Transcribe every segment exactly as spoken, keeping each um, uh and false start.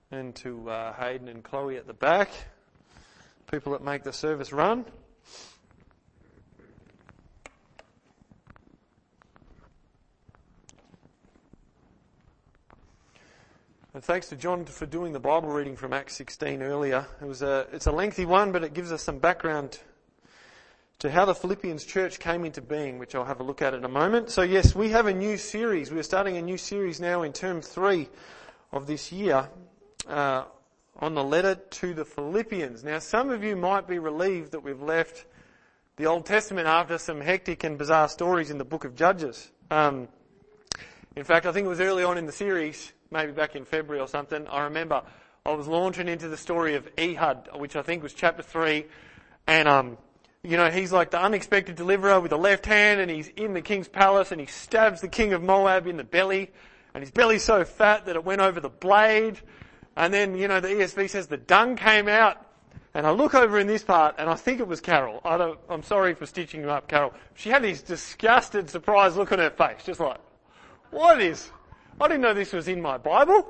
and to uh, Hayden and Chloe at the back, people that make the service run. And thanks to John for doing the Bible reading from Acts sixteen earlier. It was a, it's a lengthy one, but it gives us some background to how the Philippians church came into being, which I'll have a look at in a moment. So yes, we have a new series. We're starting a new series now in term three of this year uh, on the letter to the Philippians. Now, some of you might be relieved that we've left the Old Testament after some hectic and bizarre stories in the book of Judges. Um, in fact, I think it was early on in the series, maybe back in February or something, I remember I was launching into the story of Ehud, which I think was chapter three, and um, you know, he's like the unexpected deliverer with the left hand, and he's in the king's palace, and he stabs the king of Moab in the belly, and his belly's so fat that it went over the blade, and then, you know, the E S V says the dung came out, and I look over in this part, and I think it was Carol. I don't, I'm sorry for stitching you up, Carol. She had this disgusted, surprised look on her face, just like, what is... I didn't know this was in my Bible.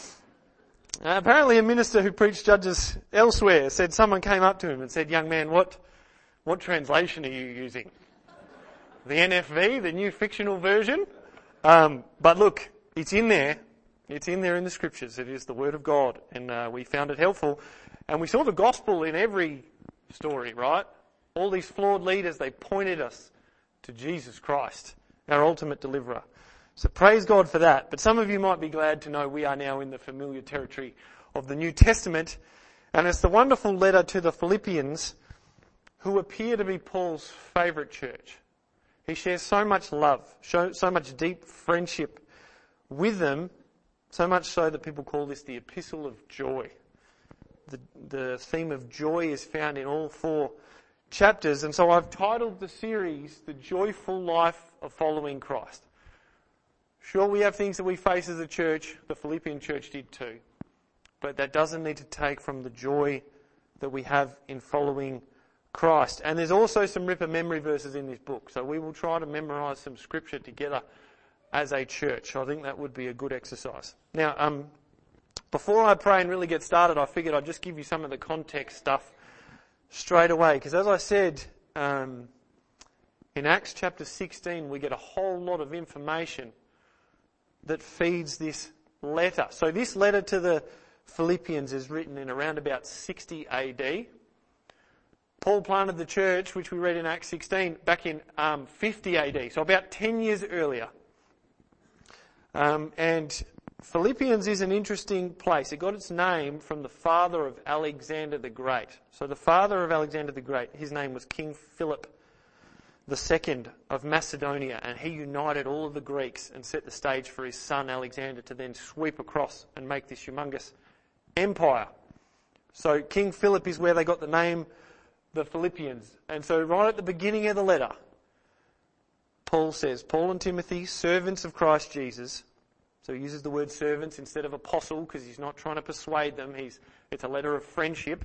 Uh, apparently a minister who preached Judges elsewhere said someone came up to him and said, young man, what what translation are you using? The N F V, the New Fictional Version? Um, but look, it's in there. It's in there in the Scriptures. It is the Word of God, and uh, we found it helpful. And we saw the gospel in every story, right? All these flawed leaders, they pointed us to Jesus Christ, our ultimate deliverer. So praise God for that. But some of you might be glad to know we are now in the familiar territory of the New Testament. And it's the wonderful letter to the Philippians, who appear to be Paul's favourite church. He shares so much love, so much deep friendship with them, so much so that people call this the Epistle of Joy. The, the theme of joy is found in all four chapters. And so I've titled the series, The Joyful Life of Following Christ. Sure, we have things that we face as a church. The Philippian church did too. But that doesn't need to take from the joy that we have in following Christ. And there's also some ripper memory verses in this book. So we will try to memorise some scripture together as a church. I think that would be a good exercise. Now, um, before I pray and really get started, I figured I'd just give you some of the context stuff straight away. Because as I said, um, in Acts chapter sixteen, we get a whole lot of information that feeds this letter. So this letter to the Philippians is written in around about sixty A D. Paul planted the church, which we read in Acts sixteen, back in um, fifty A D, so about ten years earlier. Um, and Philippians is an interesting place. It got its name from the father of Alexander the Great. So the father of Alexander the Great, his name was King Philip the second of Macedonia, and he united all of the Greeks and set the stage for his son Alexander to then sweep across and make this humongous empire. So King Philip is where they got the name the Philippians. And so right at the beginning of the letter, Paul says, Paul and Timothy, servants of Christ Jesus. So he uses the word servants instead of apostle because he's not trying to persuade them. He's, it's a letter of friendship.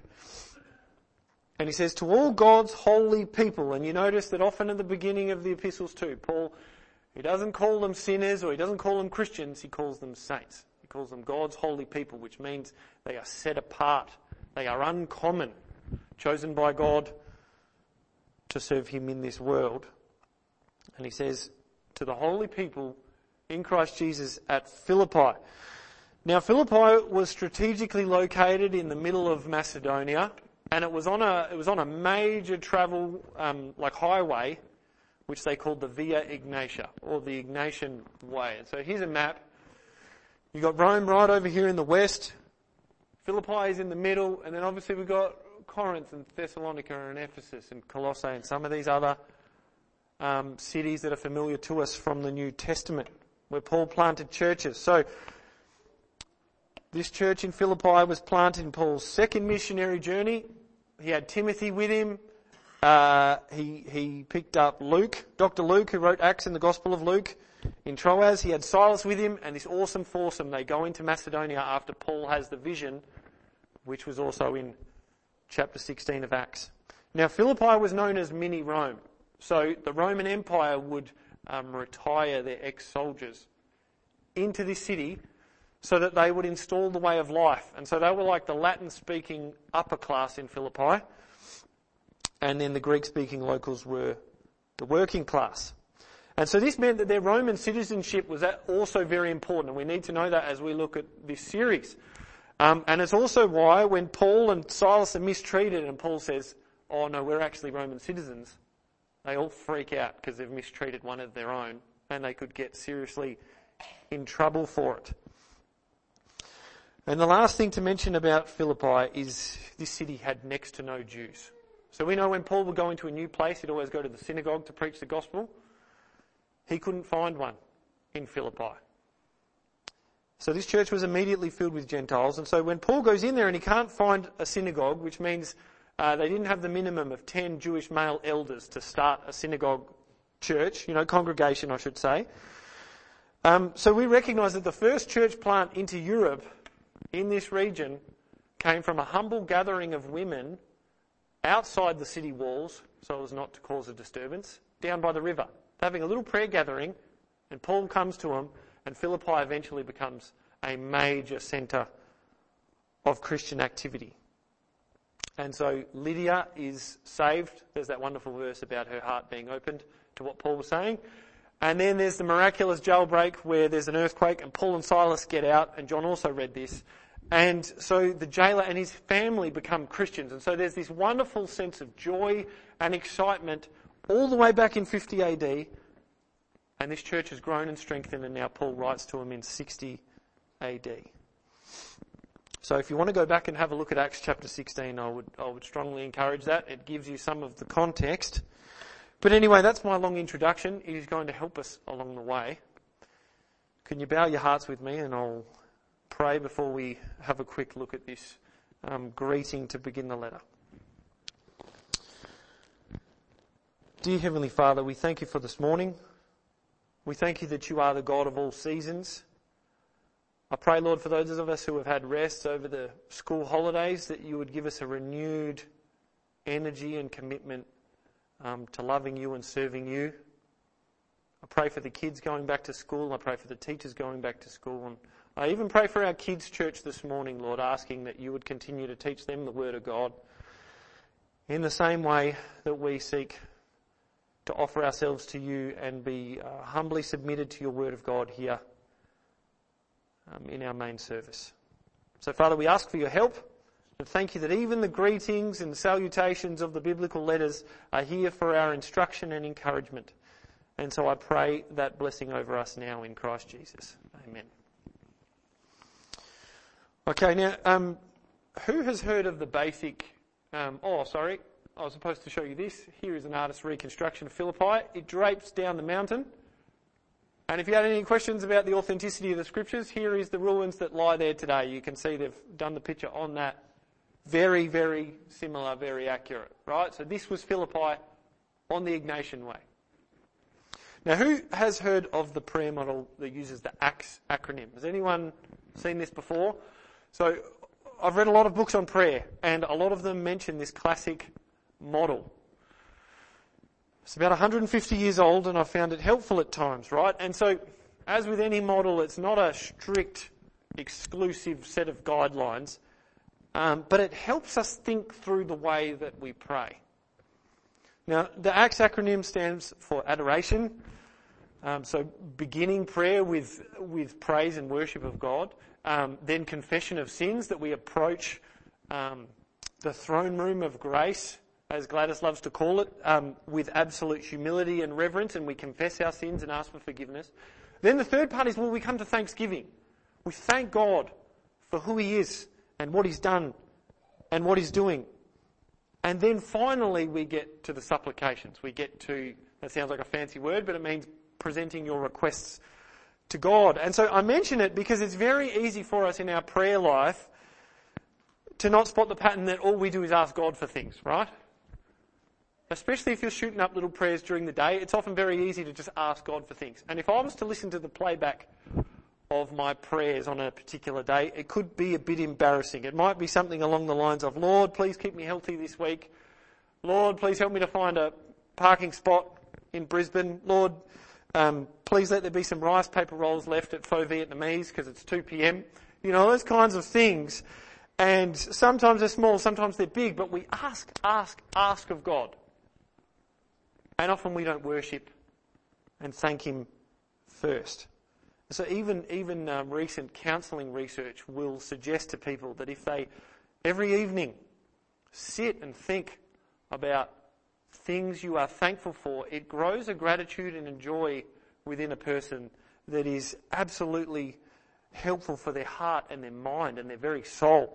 And he says, to all God's holy people, and you notice that often at the beginning of the epistles too, Paul, he doesn't call them sinners or he doesn't call them Christians, he calls them saints. He calls them God's holy people, which means they are set apart. They are uncommon, chosen by God to serve him in this world. And he says, to the holy people in Christ Jesus at Philippi. Now Philippi was strategically located in the middle of Macedonia. And it was on a it was on a major travel um, like highway, which they called the Via Ignatia or the Ignatian Way. And so here's a map. You got Rome right over here in the west. Philippi is in the middle, and then obviously we've got Corinth and Thessalonica and Ephesus and Colossae and some of these other um, cities that are familiar to us from the New Testament, where Paul planted churches. So this church in Philippi was planted in Paul's second missionary journey. He had Timothy with him. Uh, he he picked up Luke, Doctor Luke, who wrote Acts and the Gospel of Luke in Troas. He had Silas with him, and this awesome foursome, they go into Macedonia after Paul has the vision, which was also in chapter sixteen of Acts. Now, Philippi was known as Mini Rome. So the Roman Empire would um, retire their ex-soldiers into this city so that they would install the way of life. And so they were like the Latin-speaking upper class in Philippi, and then the Greek-speaking locals were the working class. And so this meant that their Roman citizenship was also very important, and we need to know that as we look at this series. Um, and it's also why when Paul and Silas are mistreated and Paul says, oh no, we're actually Roman citizens, they all freak out because they've mistreated one of their own, and they could get seriously in trouble for it. And the last thing to mention about Philippi is this city had next to no Jews. So we know when Paul would go into a new place, he'd always go to the synagogue to preach the gospel. He couldn't find one in Philippi. So this church was immediately filled with Gentiles. And so when Paul goes in there and he can't find a synagogue, which means uh, they didn't have the minimum of ten Jewish male elders to start a synagogue church, you know, congregation, I should say. Um, so we recognise that the first church plant into Europe in this region came from a humble gathering of women outside the city walls, so as not to cause a disturbance, down by the river. They're having a little prayer gathering, and Paul comes to them, and Philippi eventually becomes a major centre of Christian activity. And so Lydia is saved. There's that wonderful verse about her heart being opened to what Paul was saying. And then there's the miraculous jailbreak where there's an earthquake and Paul and Silas get out, and John also read this. And so the jailer and his family become Christians. And so there's this wonderful sense of joy and excitement all the way back in fifty A D. And this church has grown and strengthened, and now Paul writes to them in sixty A D. So if you want to go back and have a look at Acts chapter sixteen, I would I would strongly encourage that. It gives you some of the context. But anyway, that's my long introduction. It is going to help us along the way. Can you bow your hearts with me, and I'll pray before we have a quick look at this um, greeting to begin the letter. Dear Heavenly Father, we thank you for this morning. We thank you that you are the God of all seasons. I pray, Lord, for those of us who have had rest over the school holidays, that you would give us a renewed energy and commitment um, to loving you and serving you. I pray for the kids going back to school. I pray for the teachers going back to school. And I even pray for our kids' church this morning, Lord, asking that you would continue to teach them the Word of God in the same way that we seek to offer ourselves to you and be uh, humbly submitted to your Word of God here um, in our main service. So, Father, we ask for your help, and thank you that even the greetings and salutations of the biblical letters are here for our instruction and encouragement. And so I pray that blessing over us now in Christ Jesus. Amen. Okay, now, um, who has heard of the basic... Um, oh, sorry, I was supposed to show you this. Here is an artist's reconstruction of Philippi. It drapes down the mountain. And if you had any questions about the authenticity of the scriptures, here is the ruins that lie there today. You can see they've done the picture on that. Very, very similar, very accurate, right? So this was Philippi on the Ignatian Way. Now, who has heard of the prayer model that uses the ACTS acronym? Has anyone seen this before? So I've read a lot of books on prayer, and a lot of them mention this classic model. It's about one hundred fifty years old, and I've found it helpful at times, right? And so, as with any model, it's not a strict, exclusive set of guidelines, um, but it helps us think through the way that we pray. Now, the ACTS acronym stands for adoration, um, so beginning prayer with with praise and worship of God, um, then confession of sins, that we approach um, the throne room of grace, as Gladys loves to call it, um, with absolute humility and reverence, and we confess our sins and ask for forgiveness. Then the third part is, well, we come to thanksgiving. We thank God for who he is and what he's done and what he's doing. And then finally we get to the supplications. We get to, that sounds like a fancy word, but it means presenting your requests to God. And so I mention it because it's very easy for us in our prayer life to not spot the pattern that all we do is ask God for things, right? Especially if you're shooting up little prayers during the day, it's often very easy to just ask God for things. And if I was to listen to the playback of my prayers on a particular day, it could be a bit embarrassing. It might be something along the lines of, Lord, please keep me healthy this week. Lord, please help me to find a parking spot in Brisbane. Lord, Um, please let there be some rice paper rolls left at Pho Vietnamese because it's two p.m. You know, those kinds of things. And sometimes they're small, sometimes they're big, but we ask, ask, ask of God. And often we don't worship and thank Him first. So even even um, recent counselling research will suggest to people that if they every evening sit and think about things you are thankful for, it grows a gratitude and a joy within a person that is absolutely helpful for their heart and their mind and their very soul.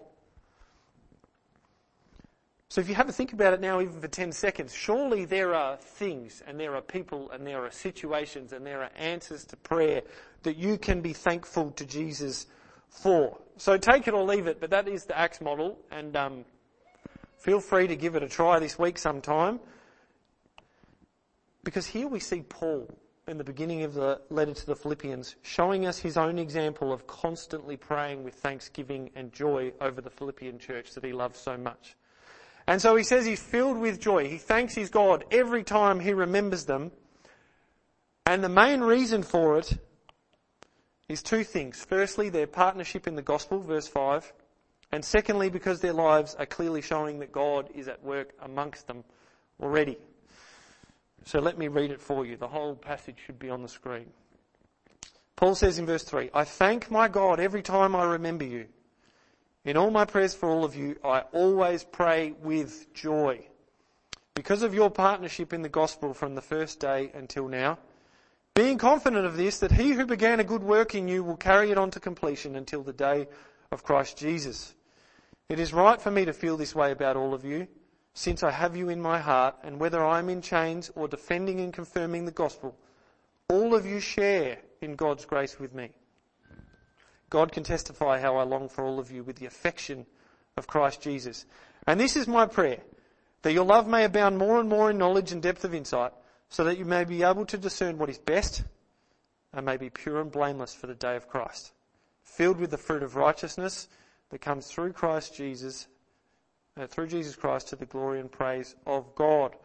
So if you have a think about it now, even for ten seconds, surely there are things and there are people and there are situations and there are answers to prayer that you can be thankful to Jesus for. So take it or leave it, but that is the Acts model, and um, feel free to give it a try this week sometime. Because here we see Paul in the beginning of the letter to the Philippians showing us his own example of constantly praying with thanksgiving and joy over the Philippian church that he loves so much. And so he says he's filled with joy. He thanks his God every time he remembers them. And the main reason for it is two things. Firstly, their partnership in the gospel, verse five. And secondly, because their lives are clearly showing that God is at work amongst them already. So let me read it for you. The whole passage should be on the screen. Paul says in verse three, I thank my God every time I remember you. In all my prayers for all of you, I always pray with joy because of your partnership in the gospel from the first day until now, being confident of this, that he who began a good work in you will carry it on to completion until the day of Christ Jesus. It is right for me to feel this way about all of you, since I have you in my heart, and whether I am in chains or defending and confirming the gospel, all of you share in God's grace with me. God can testify how I long for all of you with the affection of Christ Jesus. And this is my prayer, that your love may abound more and more in knowledge and depth of insight, so that you may be able to discern what is best and may be pure and blameless for the day of Christ, filled with the fruit of righteousness that comes through Christ Jesus, uh, through Jesus Christ to the glory and praise of God.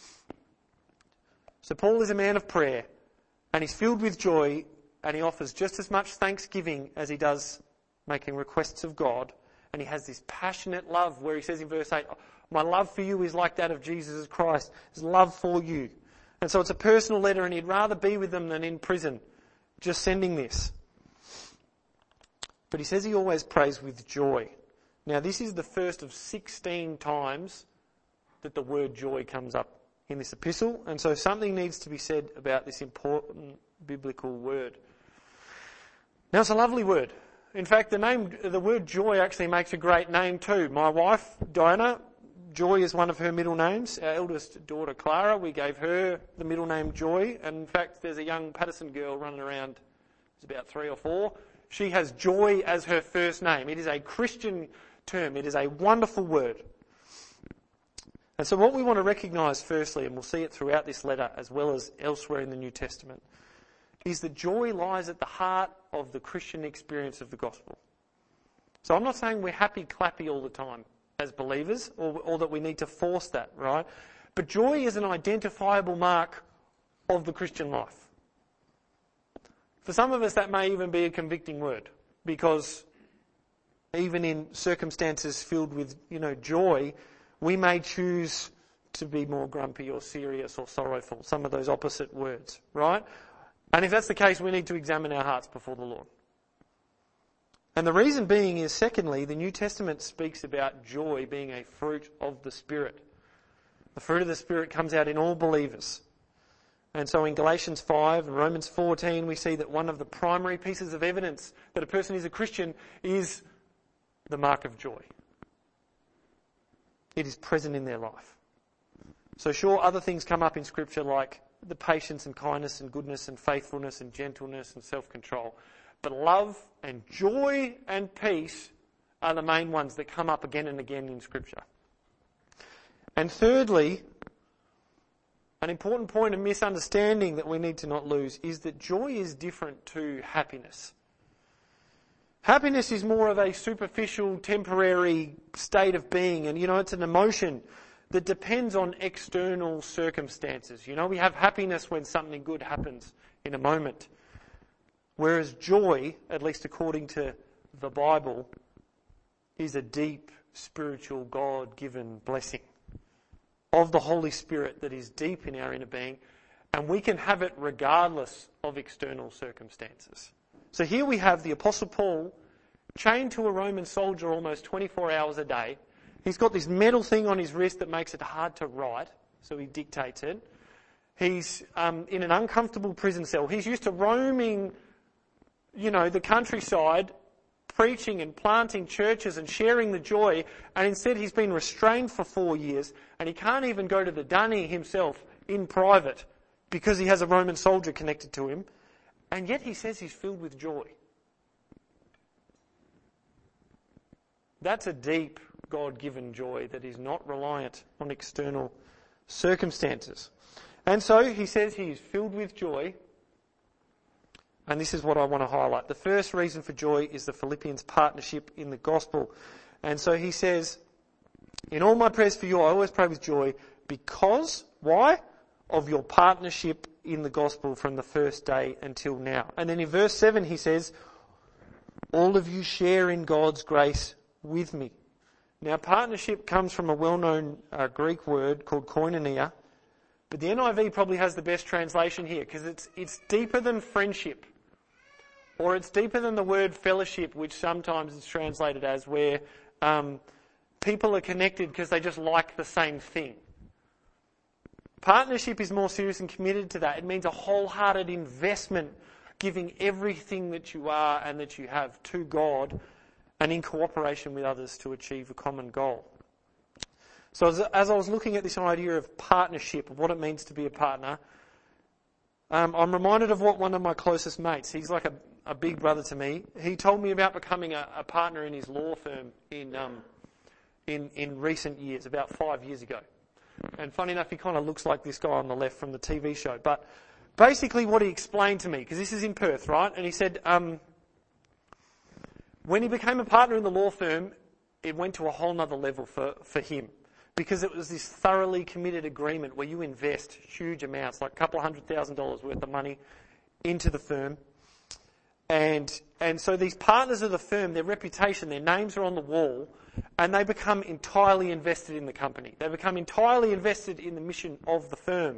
So Paul is a man of prayer, and he's filled with joy, and he offers just as much thanksgiving as he does making requests of God. And he has this passionate love where he says in verse eight, my love for you is like that of Jesus Christ, his love for you. And so it's a personal letter, and he'd rather be with them than in prison, just sending this. But he says he always prays with joy. Now this is the first of sixteen times that the word joy comes up in this epistle. And so something needs to be said about this important biblical word. Now it's a lovely word. In fact, the name, the word joy actually makes a great name too. My wife, Diana, Joy is one of her middle names. Our eldest daughter, Clara, we gave her the middle name Joy. And in fact, there's a young Patterson girl running around, it's about three or four. She has Joy as her first name. It is a Christian term. It is a wonderful word. And so what we want to recognise firstly, and we'll see it throughout this letter as well as elsewhere in the New Testament, is that joy lies at the heart of the Christian experience of the gospel. So I'm not saying we're happy clappy all the time as believers, or, or that we need to force that, right? But joy is an identifiable mark of the Christian life. For some of us that may even be a convicting word, because even in circumstances filled with, you know, joy, we may choose to be more grumpy or serious or sorrowful, some of those opposite words, right? And if that's the case, we need to examine our hearts before the Lord. And the reason being is, secondly, the New Testament speaks about joy being a fruit of the Spirit. The fruit of the Spirit comes out in all believers. And so in Galatians five and Romans fourteen, we see that one of the primary pieces of evidence that a person is a Christian is the mark of joy. It is present in their life. So sure, other things come up in Scripture like the patience and kindness and goodness and faithfulness and gentleness and self-control. But love and joy and peace are the main ones that come up again and again in Scripture. And thirdly, an important point of misunderstanding that we need to not lose is that joy is different to happiness. Happiness is more of a superficial, temporary state of being, and you know, it's an emotion that depends on external circumstances. You know, we have happiness when something good happens in a moment. Whereas joy, at least according to the Bible, is a deep spiritual God-given blessing of the Holy Spirit that is deep in our inner being, and we can have it regardless of external circumstances. So here we have the Apostle Paul chained to a Roman soldier almost twenty-four hours a day. He's got this metal thing on his wrist that makes it hard to write, so he dictates it. He's um, in an uncomfortable prison cell. He's used to roaming, you know, the countryside, preaching and planting churches and sharing the joy, and instead he's been restrained for four years, and he can't even go to the dunny himself in private because he has a Roman soldier connected to him, and yet he says he's filled with joy. That's a deep God-given joy that is not reliant on external circumstances. And so he says he is filled with joy, and this is what I want to highlight. The first reason for joy is the Philippians' partnership in the gospel. And so he says, in all my prayers for you, I always pray with joy because, why? Of your partnership in the gospel from the first day until now. And then in verse seven he says, all of you share in God's grace with me. Now partnership comes from a well-known uh, Greek word called koinonia, but the N I V probably has the best translation here because it's it's deeper than friendship, or it's deeper than the word fellowship, which sometimes is translated as, where um, people are connected because they just like the same thing. Partnership is more serious and committed to that. It means a wholehearted investment, giving everything that you are and that you have to God and in cooperation with others to achieve a common goal. So as, as I was looking at this idea of partnership, of what it means to be a partner, um, I'm reminded of what one of my closest mates, he's like a, a big brother to me, he told me about becoming a, a partner in his law firm in, um, in, in recent years, about five years ago. And funny enough, he kind of looks like this guy on the left from the T V show. But basically what he explained to me, because this is in Perth, right? And he said, um, when he became a partner in the law firm, it went to a whole nother level for, for him. Because it was this thoroughly committed agreement where you invest huge amounts, like a couple of hundred thousand dollars worth of money into the firm. And and so these partners of the firm, their reputation, their names are on the wall, and they become entirely invested in the company. They become entirely invested in the mission of the firm.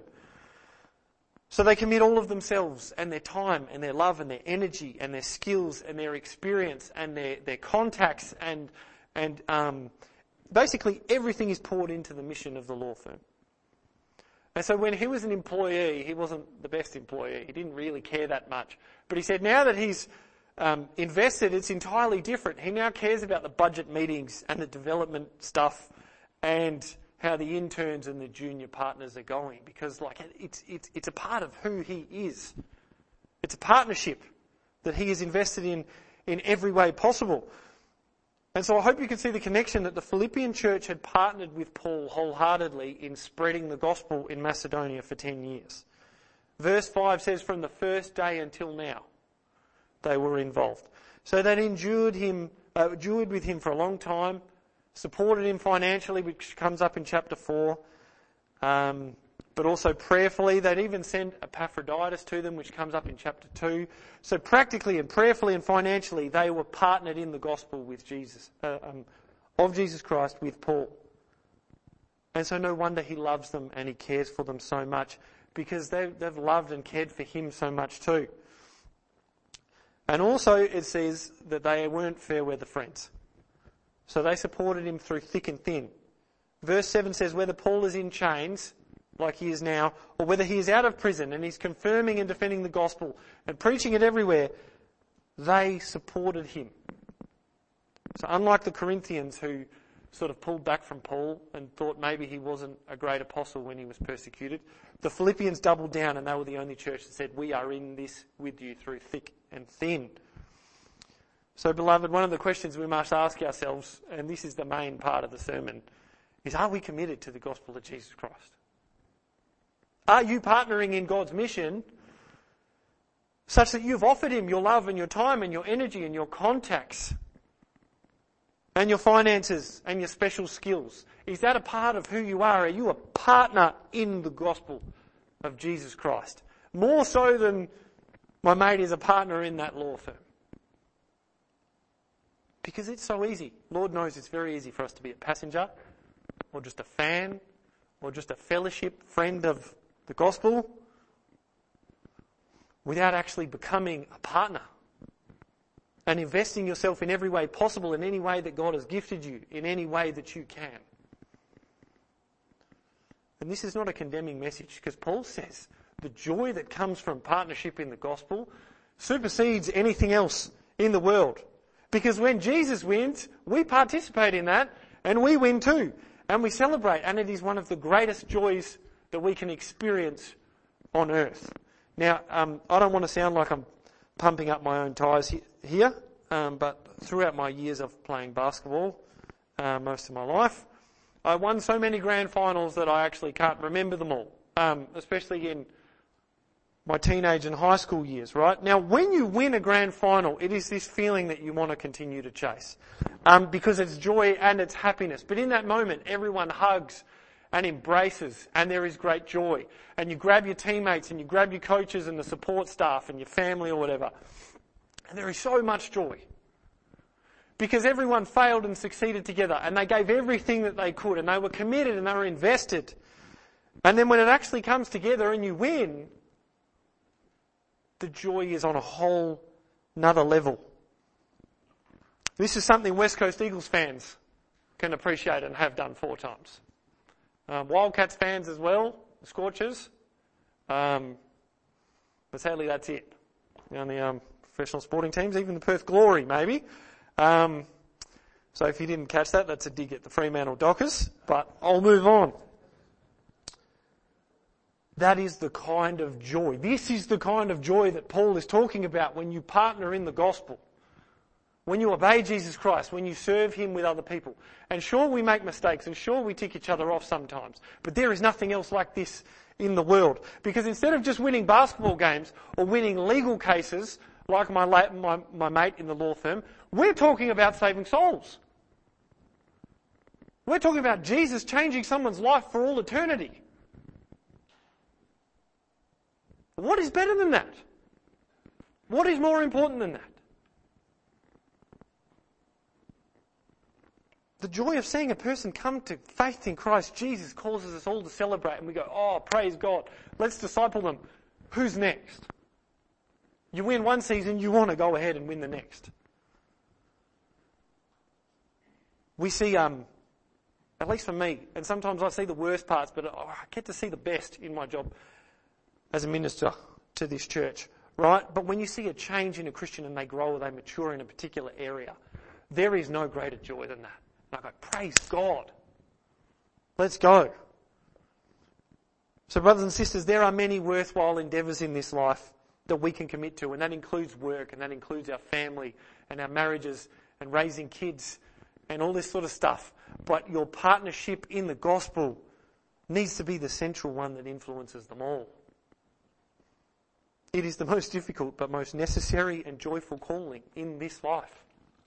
So they commit all of themselves and their time and their love and their energy and their skills and their experience and their, their contacts and and um, basically everything is poured into the mission of the law firm. And so when he was an employee, he wasn't the best employee. He didn't really care that much. But he said now that he's um, invested, it's entirely different. He now cares about the budget meetings and the development stuff and how the interns and the junior partners are going, because like it's it's it's a part of who he is. It's a partnership that he is invested in in every way possible. And so I hope you can see the connection that the Philippian church had partnered with Paul wholeheartedly in spreading the gospel in Macedonia for ten years. Verse five says, from the first day until now, they were involved. So they endured him, uh, endured with him for a long time, supported him financially, which comes up in chapter four, um, but also prayerfully. They'd even sent Epaphroditus to them, which comes up in chapter two. So practically and prayerfully and financially, they were partnered in the gospel with Jesus, uh, um, of Jesus Christ with Paul. And so no wonder he loves them and he cares for them so much, because they've, they've loved and cared for him so much too. And also it says that they weren't fair weather friends. So they supported him through thick and thin. Verse seven says, whether Paul is in chains, like he is now, or whether he is out of prison and he's confirming and defending the gospel and preaching it everywhere, they supported him. So unlike the Corinthians, who sort of pulled back from Paul and thought maybe he wasn't a great apostle when he was persecuted, the Philippians doubled down, and they were the only church that said, we are in this with you through thick and thin. So, beloved, one of the questions we must ask ourselves, and this is the main part of the sermon, is are we committed to the gospel of Jesus Christ? Are you partnering in God's mission such that you've offered him your love and your time and your energy and your contacts and your finances and your special skills? Is that a part of who you are? Are you a partner in the gospel of Jesus Christ? More so than my mate is a partner in that law firm. Because it's so easy. Lord knows it's very easy for us to be a passenger, or just a fan, or just a fellowship friend of the gospel, without actually becoming a partner and investing yourself in every way possible, in any way that God has gifted you, in any way that you can. And this is not a condemning message, because Paul says the joy that comes from partnership in the gospel supersedes anything else in the world. Because when Jesus wins, we participate in that, and we win too, and we celebrate, and it is one of the greatest joys that we can experience on earth. Now, um, I don't want to sound like I'm pumping up my own tyres he- here, um, but throughout my years of playing basketball, uh, most of my life, I won so many grand finals that I actually can't remember them all, um, especially in my teenage and high school years, right? Now, when you win a grand final, it is this feeling that you want to continue to chase, um, because it's joy and it's happiness. But in that moment, everyone hugs and embraces, and there is great joy. And you grab your teammates and you grab your coaches and the support staff and your family or whatever. And there is so much joy. Because everyone failed and succeeded together, and they gave everything that they could, and they were committed and they were invested. And then when it actually comes together and you win, the joy is on a whole nother level. This is something West Coast Eagles fans can appreciate and have done four times. Um, Wildcats fans as well, the Scorchers. Um, but sadly that's it. The only um, professional sporting teams, even the Perth Glory maybe. Um, so if you didn't catch that, that's a dig at the Fremantle Dockers. But I'll move on. That is the kind of joy. This is the kind of joy that Paul is talking about when you partner in the gospel. When you obey Jesus Christ, when you serve him with other people. And sure, we make mistakes, and sure, we tick each other off sometimes. But there is nothing else like this in the world. Because instead of just winning basketball games or winning legal cases, like my, my, my mate in the law firm, we're talking about saving souls. We're talking about Jesus changing someone's life for all eternity. What is better than that? What is more important than that? The joy of seeing a person come to faith in Christ Jesus causes us all to celebrate, and we go, oh, praise God, let's disciple them. Who's next? You win one season, you want to go ahead and win the next. We see, um, at least for me, and sometimes I see the worst parts, but I get to see the best in my job as a minister to this church, right? But when you see a change in a Christian and they grow or they mature in a particular area, there is no greater joy than that. And I go, praise God. Let's go. So brothers and sisters, there are many worthwhile endeavours in this life that we can commit to, and that includes work, and that includes our family and our marriages and raising kids and all this sort of stuff. But your partnership in the gospel needs to be the central one that influences them all. It is the most difficult but most necessary and joyful calling in this life.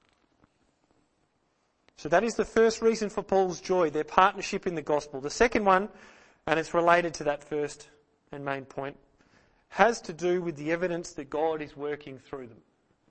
So that is the first reason for Paul's joy, their partnership in the gospel. The second one, and it's related to that first and main point, has to do with the evidence that God is working through them.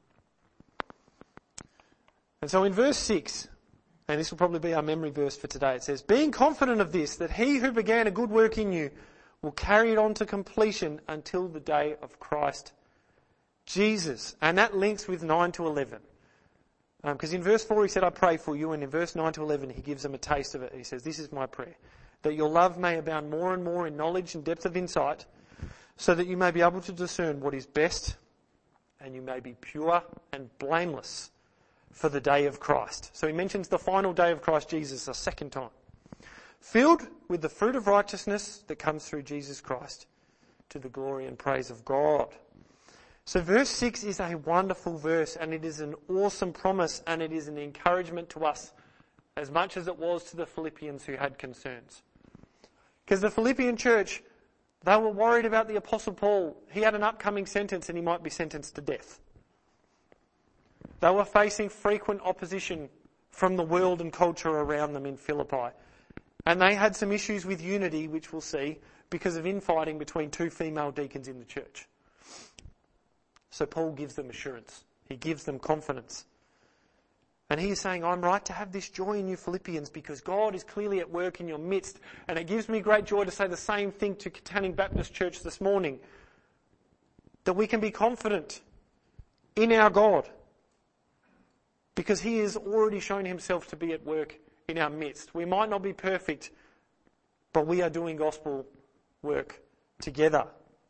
And so in verse six, and this will probably be our memory verse for today, it says, being confident of this, that he who began a good work in you will carry it on to completion until the day of Christ Jesus. And that links with nine to eleven. Because um, in verse four he said, I pray for you, and in verse nine to eleven he gives them a taste of it. He says, this is my prayer, that your love may abound more and more in knowledge and depth of insight, so that you may be able to discern what is best, and you may be pure and blameless for the day of Christ. So he mentions the final day of Christ Jesus a second time. Filled with the fruit of righteousness that comes through Jesus Christ, to the glory and praise of God. So verse six is a wonderful verse, and it is an awesome promise, and it is an encouragement to us as much as it was to the Philippians who had concerns. Because the Philippian church, they were worried about the Apostle Paul. He had an upcoming sentence and he might be sentenced to death. They were facing frequent opposition from the world and culture around them in Philippi. And they had some issues with unity, which we'll see, because of infighting between two female deacons in the church. So Paul gives them assurance. He gives them confidence. And he is saying, I'm right to have this joy in you, Philippians, because God is clearly at work in your midst. And it gives me great joy to say the same thing to Katanning Baptist Church this morning. That we can be confident in our God. Because he has already shown himself to be at work in our midst. We might not be perfect, but we are doing gospel work together.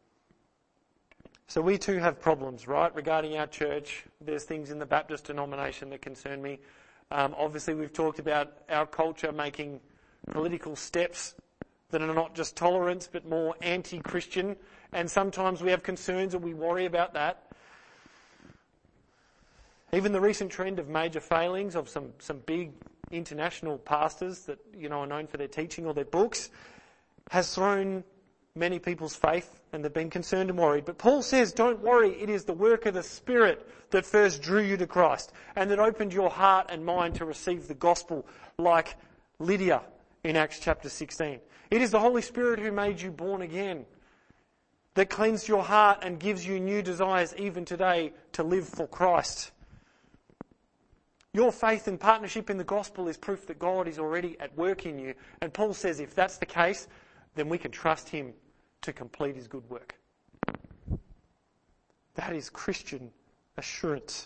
So we too have problems, right, regarding our church. There's things in the Baptist denomination that concern me. Um, obviously, we've talked about our culture making political steps that are not just tolerance, but more anti-Christian. And sometimes we have concerns and we worry about that. Even the recent trend of major failings of some, some big international pastors that, you know, are known for their teaching or their books has thrown many people's faith, and they've been concerned and worried. But Paul says, don't worry, it is the work of the Spirit that first drew you to Christ and that opened your heart and mind to receive the gospel, like Lydia in Acts chapter sixteen. It is the Holy Spirit who made you born again, that cleansed your heart and gives you new desires even today to live for Christ. Your faith and partnership in the gospel is proof that God is already at work in you. And Paul says if that's the case, then we can trust him to complete his good work. That is Christian assurance.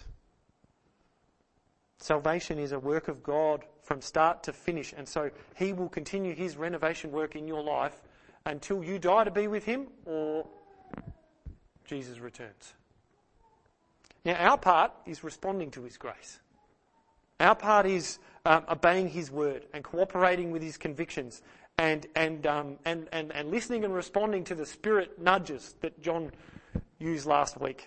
Salvation is a work of God from start to finish, and so he will continue his renovation work in your life until you die to be with him or Jesus returns. Now, our part is responding to his grace. Our part is um, obeying his word and cooperating with his convictions and and, um, and and and listening and responding to the Spirit nudges that John used last week.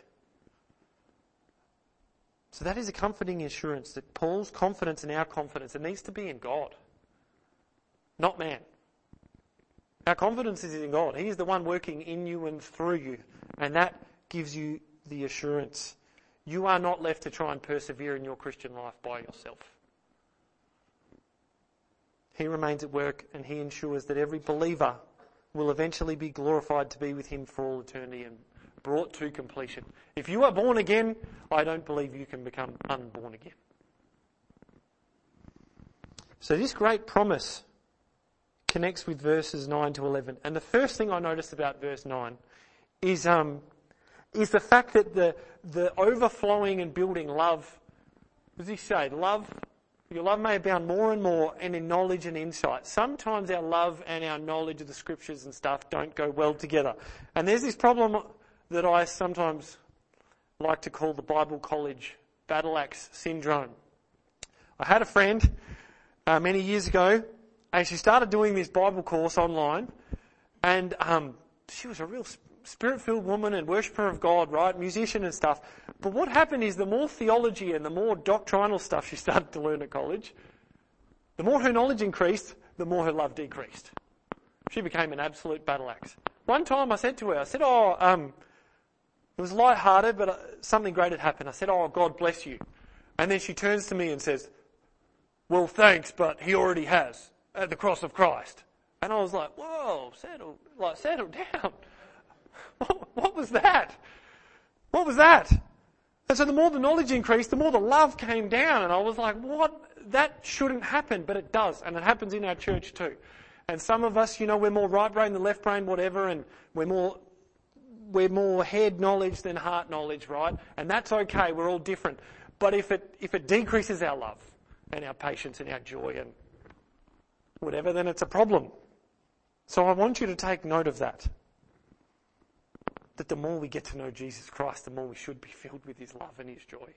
So that is a comforting assurance that Paul's confidence and our confidence, it needs to be in God, not man. Our confidence is in God. He is the one working in you and through you, and that gives you the assurance. You are not left to try and persevere in your Christian life by yourself. He remains at work, and he ensures that every believer will eventually be glorified to be with him for all eternity and brought to completion. If you are born again, I don't believe you can become unborn again. So this great promise connects with verses nine to eleven. And the first thing I noticed about verse nine is um, is the fact that the the overflowing and building love, what does he say? Love, your love may abound more and more and in knowledge and insight. Sometimes our love and our knowledge of the scriptures and stuff don't go well together. And there's this problem that I sometimes like to call the Bible college battle axe syndrome. I had a friend uh, many years ago, and she started doing this Bible course online, and um, she was a real Spirit-filled woman and worshipper of God, right, musician and stuff. But what happened is the more theology and the more doctrinal stuff she started to learn at college, the more her knowledge increased, the more her love decreased. She became an absolute battle axe. One time I said to her, I said, oh, um, it was light-hearted, but uh, something great had happened. I said, oh, God bless you. And then she turns to me and says, well, thanks, but he already has at the cross of Christ. And I was like, whoa, settle, like, settle down. What, what was that? What was that? And so the more the knowledge increased, the more the love came down. And I was like, what? That shouldn't happen, but it does. And it happens in our church too. And some of us, you know, we're more right brain than left brain, whatever, and we're more, we're more head knowledge than heart knowledge, right? And that's okay. We're all different. But if it, if it decreases our love and our patience and our joy and whatever, then it's a problem. So I want you to take note of that. That the more we get to know Jesus Christ, the more we should be filled with his love and his joy.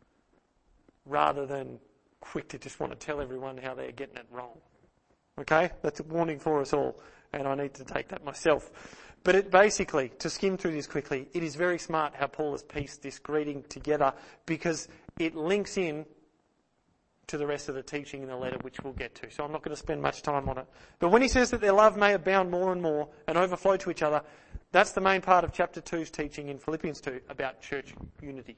Rather than quick to just want to tell everyone how they're getting it wrong. Okay? That's a warning for us all. And I need to take that myself. But it basically, to skim through this quickly, it is very smart how Paul has pieced this greeting together because it links in to the rest of the teaching in the letter, which we'll get to. So I'm not going to spend much time on it. But when he says that their love may abound more and more and overflow to each other, that's the main part of chapter two's teaching in Philippians two about church unity.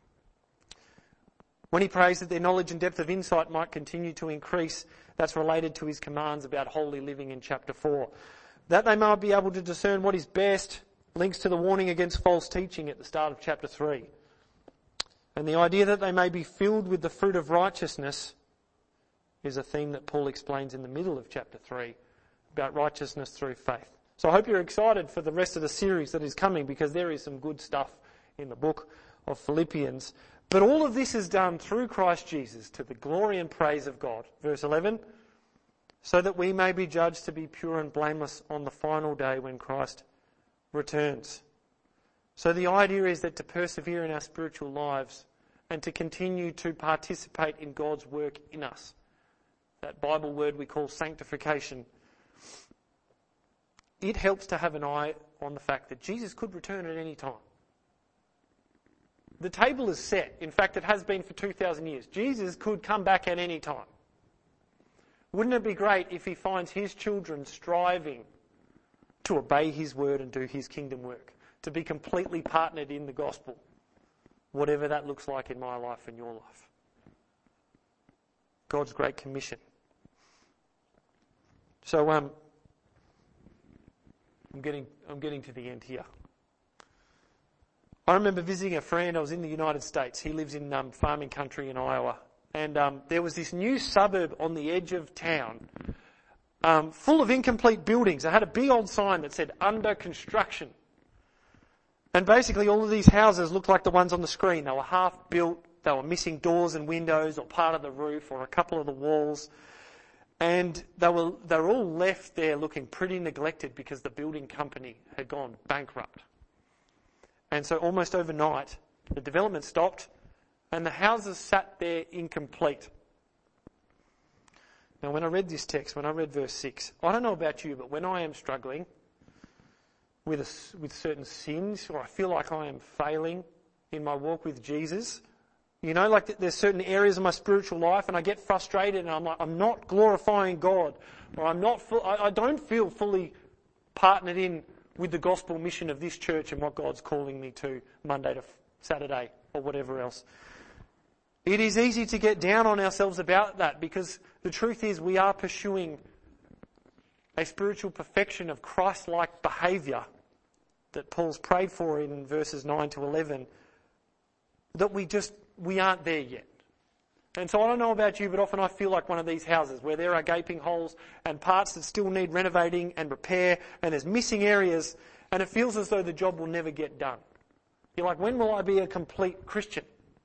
When he prays that their knowledge and depth of insight might continue to increase, that's related to his commands about holy living in chapter four. That they might be able to discern what is best links to the warning against false teaching at the start of chapter three. And the idea that they may be filled with the fruit of righteousness is a theme that Paul explains in the middle of chapter three about righteousness through faith. So I hope you're excited for the rest of the series that is coming, because there is some good stuff in the book of Philippians. But all of this is done through Christ Jesus to the glory and praise of God. Verse eleven, so that we may be judged to be pure and blameless on the final day when Christ returns. So the idea is that to persevere in our spiritual lives and to continue to participate in God's work in us, that Bible word we call sanctification, it helps to have an eye on the fact that Jesus could return at any time. The table is set. In fact, it has been for two thousand years. Jesus could come back at any time. Wouldn't it be great if he finds his children striving to obey his word and do his kingdom work, to be completely partnered in the gospel, whatever that looks like in my life and your life? God's great commission. So um, I'm getting I'm getting to the end here. I remember visiting a friend. I was in the United States. He lives in um, farming country in Iowa. And um, there was this new suburb on the edge of town um, full of incomplete buildings. It had a big old sign that said, under construction. And basically all of these houses looked like the ones on the screen. They were half built. They were missing doors and windows or part of the roof or a couple of the walls. And they were, they were all left there looking pretty neglected because the building company had gone bankrupt. And so almost overnight, the development stopped and the houses sat there incomplete. Now, when I read this text, when I read verse six, I don't know about you, but when I am struggling with a, with certain sins, or I feel like I am failing in my walk with Jesus, you know, like there's certain areas of my spiritual life and I get frustrated and I'm like, I'm not glorifying God, or I'm not, full, I, I don't feel fully partnered in with the gospel mission of this church and what God's calling me to Monday to Saturday or whatever else. It is easy to get down on ourselves about that, because the truth is we are pursuing a spiritual perfection of Christ-like behaviour that Paul's prayed for in verses nine to eleven, that we just, we aren't there yet. And so I don't know about you, but often I feel like one of these houses where there are gaping holes and parts that still need renovating and repair, and there's missing areas, and it feels as though the job will never get done. You're like, when will I be a complete Christian?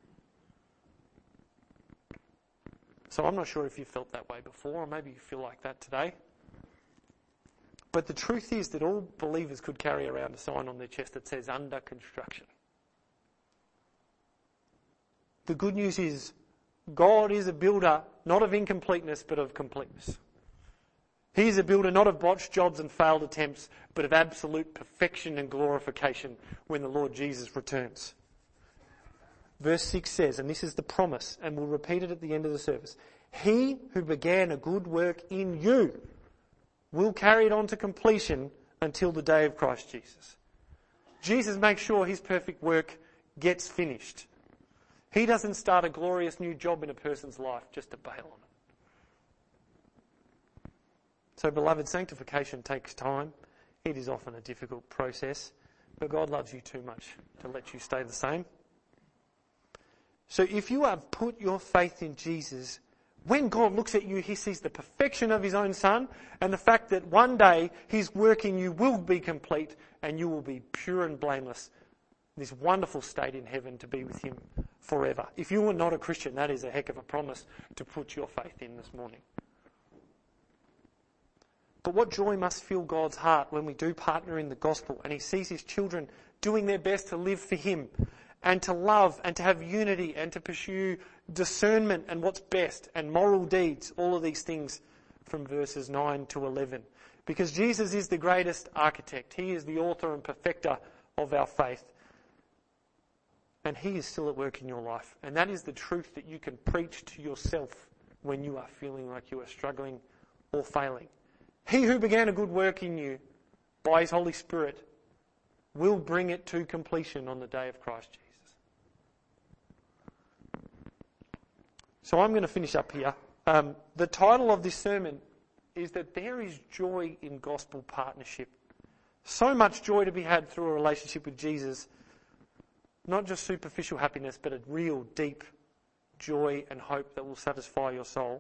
So I'm not sure if you felt that way before, or maybe you feel like that today. But the truth is that all believers could carry around a sign on their chest that says, under construction. The good news is, God is a builder, not of incompleteness, but of completeness. He is a builder not of botched jobs and failed attempts, but of absolute perfection and glorification when the Lord Jesus returns. Verse six says, and this is the promise, and we'll repeat it at the end of the service, he who began a good work in you will carry it on to completion until the day of Christ Jesus. Jesus makes sure his perfect work gets finished. He doesn't start a glorious new job in a person's life just to bail on it. So, beloved, sanctification takes time. It is often a difficult process, but God loves you too much to let you stay the same. So if you have put your faith in Jesus, when God looks at you, he sees the perfection of his own Son and the fact that one day his work in you will be complete and you will be pure and blameless. This wonderful state in heaven to be with him forever. If you are not a Christian, that is a heck of a promise to put your faith in this morning. But what joy must fill God's heart when we do partner in the gospel and he sees his children doing their best to live for him and to love and to have unity and to pursue discernment and what's best and moral deeds, all of these things from verses nine to eleven. Because Jesus is the greatest architect. He is the author and perfecter of our faith. And he is still at work in your life. And that is the truth that you can preach to yourself when you are feeling like you are struggling or failing. He who began a good work in you by his Holy Spirit will bring it to completion on the day of Christ Jesus. So I'm going to finish up here. Um, the title of this sermon is that there is joy in gospel partnership So much joy to be had through a relationship with Jesus. Not just superficial happiness, but a real deep joy and hope that will satisfy your soul.